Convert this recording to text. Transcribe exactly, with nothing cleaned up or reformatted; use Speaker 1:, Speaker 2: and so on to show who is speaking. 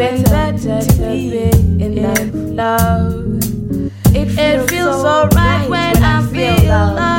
Speaker 1: been better to be in love. It feels so right when I feel love.